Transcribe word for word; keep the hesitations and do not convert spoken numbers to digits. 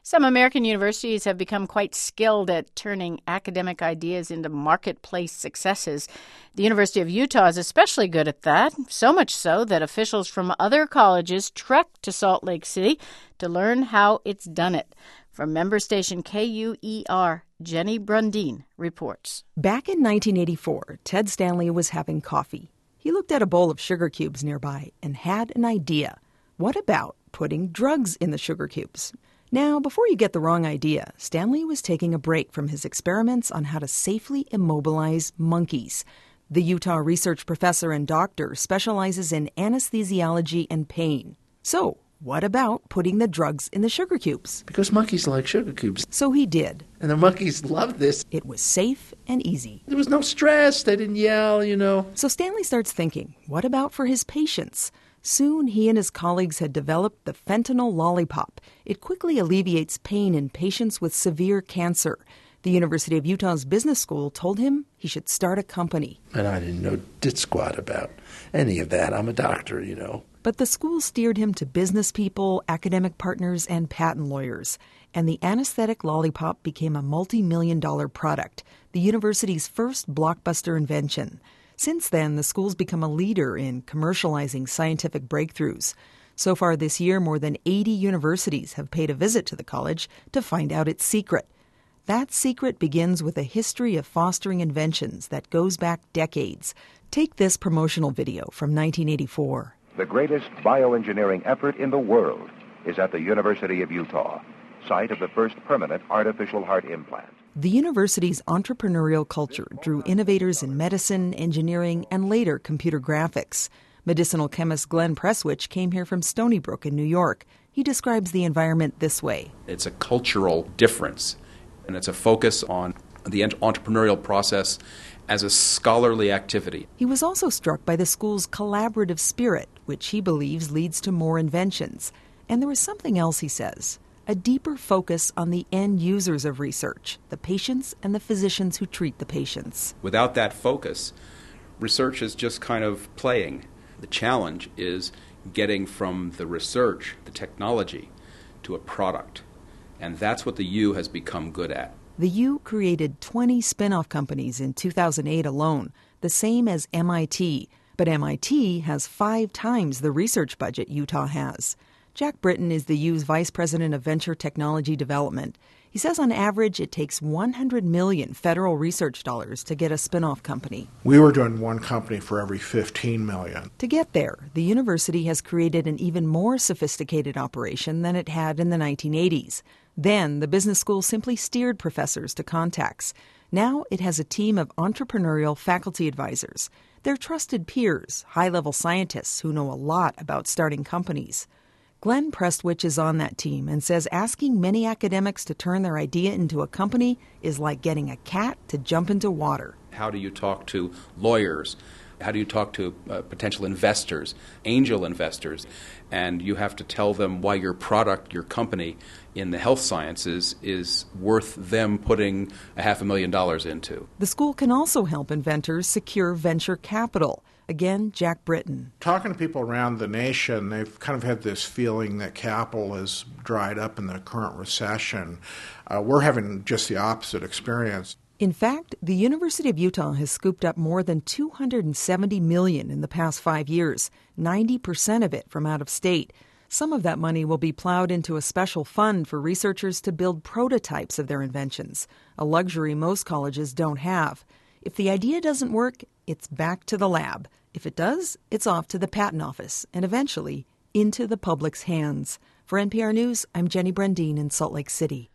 Some American universities have become quite skilled at turning academic ideas into marketplace successes. The University of Utah is especially good at that, so much so that officials from other colleges trek to Salt Lake City to learn how it's done it. From member station K U E R, Jenny Brundin reports. Back in nineteen eighty-four, Ted Stanley was having coffee. He looked at a bowl of sugar cubes nearby and had an idea. What about putting drugs in the sugar cubes? Now, before you get the wrong idea, Stanley was taking a break from his experiments on how to safely immobilize monkeys. The Utah research professor and doctor specializes in anesthesiology and pain. So, what about putting the drugs in the sugar cubes? Because monkeys like sugar cubes. So he did. And the monkeys loved this. It was safe and easy. There was no stress. They didn't yell, you know. So Stanley starts thinking, what about for his patients? Soon, he and his colleagues had developed the fentanyl lollipop. It quickly alleviates pain in patients with severe cancer. The University of Utah's business school told him he should start a company. And I didn't know dit squat about any of that. I'm a doctor, you know. But the school steered him to business people, academic partners, and patent lawyers. And the anesthetic lollipop became a multi-million dollar product, the university's first blockbuster invention. Since then, the school's become a leader in commercializing scientific breakthroughs. So far this year, more than eighty universities have paid a visit to the college to find out its secret. That secret begins with a history of fostering inventions that goes back decades. Take this promotional video from nineteen eighty-four. The greatest bioengineering effort in the world is at the University of Utah, site of the first permanent artificial heart implant. The university's entrepreneurial culture drew innovators in medicine, engineering, and later computer graphics. Medicinal chemist Glenn Prestwich came here from Stony Brook in New York. He describes the environment this way. It's a cultural difference, and it's a focus on the entrepreneurial process as a scholarly activity. He was also struck by the school's collaborative spirit, which he believes leads to more inventions. And there was something else, he says. A deeper focus on the end users of research, the patients and the physicians who treat the patients. Without that focus, research is just kind of playing. The challenge is getting from the research, the technology, to a product. And that's what the U has become good at. The U created twenty spin-off companies in two thousand eight alone, the same as M I T. But M I T has five times the research budget Utah has. Jack Britton is the U's Vice President of Venture Technology Development. He says on average it takes one hundred million federal research dollars to get a spin-off company. We were doing one company for every fifteen million. To get there, the university has created an even more sophisticated operation than it had in the nineteen eighties. Then, the business school simply steered professors to contacts. Now it has a team of entrepreneurial faculty advisors. They're trusted peers, high-level scientists who know a lot about starting companies. Glenn Prestwich is on that team and says asking many academics to turn their idea into a company is like getting a cat to jump into water. How do you talk to lawyers? How do you talk to uh, potential investors, angel investors? And you have to tell them why your product, your company in the health sciences is worth them putting a half a million dollars into. The school can also help inventors secure venture capital. Again, Jack Britton. Talking to people around the nation, they've kind of had this feeling that capital is dried up in the current recession. Uh, we're having just the opposite experience. In fact, the University of Utah has scooped up more than two hundred seventy million dollars in the past five years, ninety percent of it from out of state. Some of that money will be plowed into a special fund for researchers to build prototypes of their inventions, a luxury most colleges don't have. If the idea doesn't work, it's back to the lab. If it does, it's off to the patent office and eventually into the public's hands. For N P R News, I'm Jenny Brundin in Salt Lake City.